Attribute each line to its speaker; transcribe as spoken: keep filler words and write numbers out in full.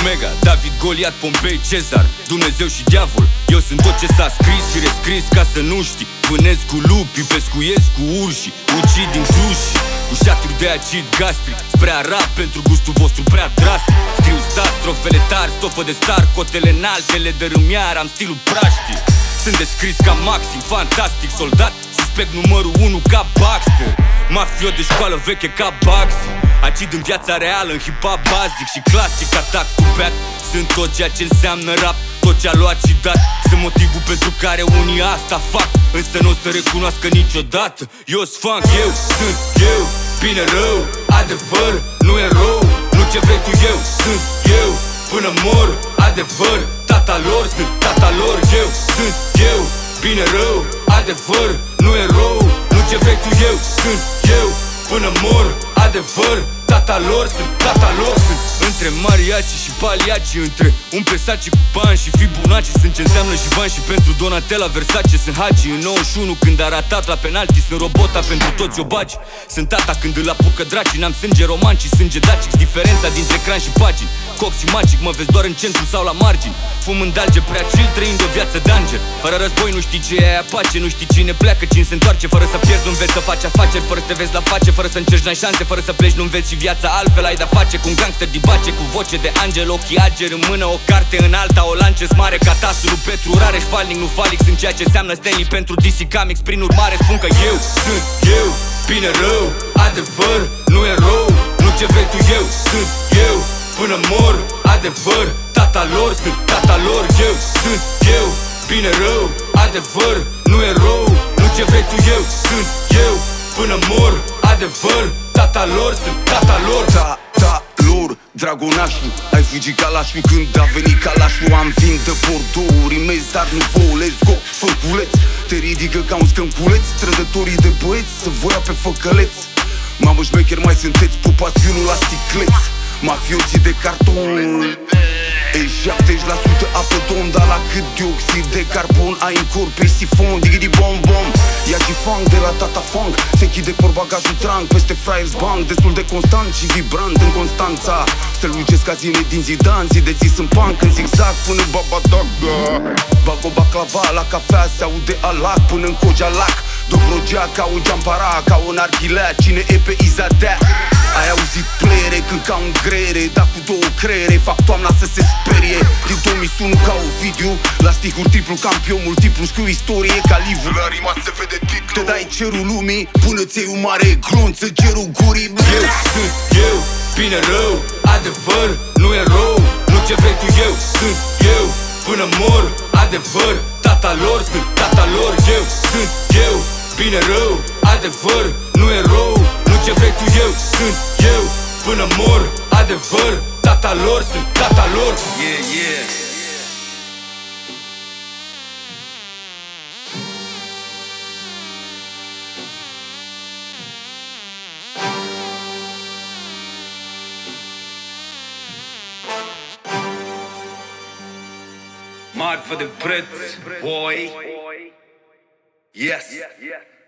Speaker 1: Omega, David, Goliat, Pompei, Cezar, Dumnezeu și diavol. Eu sunt tot ce s-a scris și rescris ca să nu știi. Vânesc cu lupi, pescuiesc cu urși, ucid din cluși cu șaturi de acid gastric, spre arab pentru gustul vostru prea drastic. Scriu stat, strofele tari, stofă de star, cotele înalte, le dărâmiar, am stilul praștic. Sunt descris ca maxim, fantastic, soldat, suspect numărul unu ca Baxter. Mafiot de școală veche ca Bugsy, acid în viața reală, în hip-hop bazic și clasic, atac cu back. Sunt tot ceea ce înseamnă rap, tot ce a luat și dat. Sunt motivul pentru care unii asta fac, însă nu o să recunoască niciodată. Eu sunt funk, eu sunt eu, bine rău, adevăr, nu erou. Nu ce vrei tu, eu sunt eu, până mor, adevăr. Tata lor, sunt tata lor, eu sunt eu, bine rău, adevăr, nu erou. Nu ce vrei tu, eu sunt eu, până mor, adevăr. Tata lor, sunt tata lor, sunt între mariachi și paliaci, între un presaci cu bani și Fibonacci. Sunt ce înseamnă și bani și pentru Donatella Versace. Sunt Hagi în nouăzeci și unu când a ratat la penalti. Sunt robota pentru toți obaci. Sunt tata când îl apucă draci. N-am sânge roman ci sânge dacic. Diferența dintre ecran și pagini, cox și magic, mă vezi doar în centru sau la margini. Fum în dalge prea chill, trăind o viață danger. Fără război nu știi ce e aia pace, nu știi cine pleacă, cine se întoarce. Fără să pierzi nu înveți să faci afaceri, fără să te vezi la face, fără să încerci n-ai șanse, fără să pleci nu înveți și viața altfel. Ai de-a face cu un gangster dibace, cu voce de angel, ochii ageri, în mână o carte, în alta o lance mare ca tasul lui Petru. Rare falnic, nu falic, sunt ceea ce înseamnă Stanley pentru D C Comics. Prin urmare spun că eu sunt eu, bine rău, adevăr, nu erou. Nu ce vrei tu, eu sunt eu, până mor, adevăr. Tata lor, sunt tata lor, eu sunt eu, bine rău, adevăr, nu erou. Nu ce vrei tu, eu sunt eu, până mor, adevăr. Tata lor, sunt tata lor.
Speaker 2: Tata lor, dragonașul, ai fugit ca lașul când a venit calașul. Am vin de Bordeaux, rimez, dar nu vouă, let's go, făculeț. Te ridică ca un scânculeț, trădătorii de băieți să voia pe făcăleț. Mamă șmecher, mai sunteți, pupați vinul la sticleț. Mafioții de carton, e șaptezeci la sută apă tom, dar la cât dioxid de carbon ai în corp pe sifon, digidi bom bom. Ia și funk de la tata funk, se chide porbagajul trunk peste Friars Bank, destul de constant și vibrant în Constanța. Strălucesc ca zile din Zidane, zi de zi sunt punk în zigzag până baba dagă. Bag o baclava la cafea, se aude alac până în Cojalac. Dobrogea ca o geampara, ca o narghilea, cine e pe Izadea. Ai auzit pleiere când ca un grere, dar cu două creiere fac toamna să se sperie. Din două mii unu ca Ovidiu, la sticuri triplu campion, multiplu scriu istorie ca livru. La rima se vede titlu. Te dai cerul lumii până ți-ai un mare glonț în cerul gurii.
Speaker 1: Eu sunt eu, bine rău, adevăr, nu erou. Nu ce vrei tu, eu sunt eu, până mor, adevăr. Tata lor, sunt tata lor, eu sunt eu, bine rău, adevăr, nu erou. Nu ce vrei tu, eu sunt eu, până mor, adevăr. Tata lor, sunt tata lor.
Speaker 2: Yeah, yeah. Mad for the Brits, boy. Yes.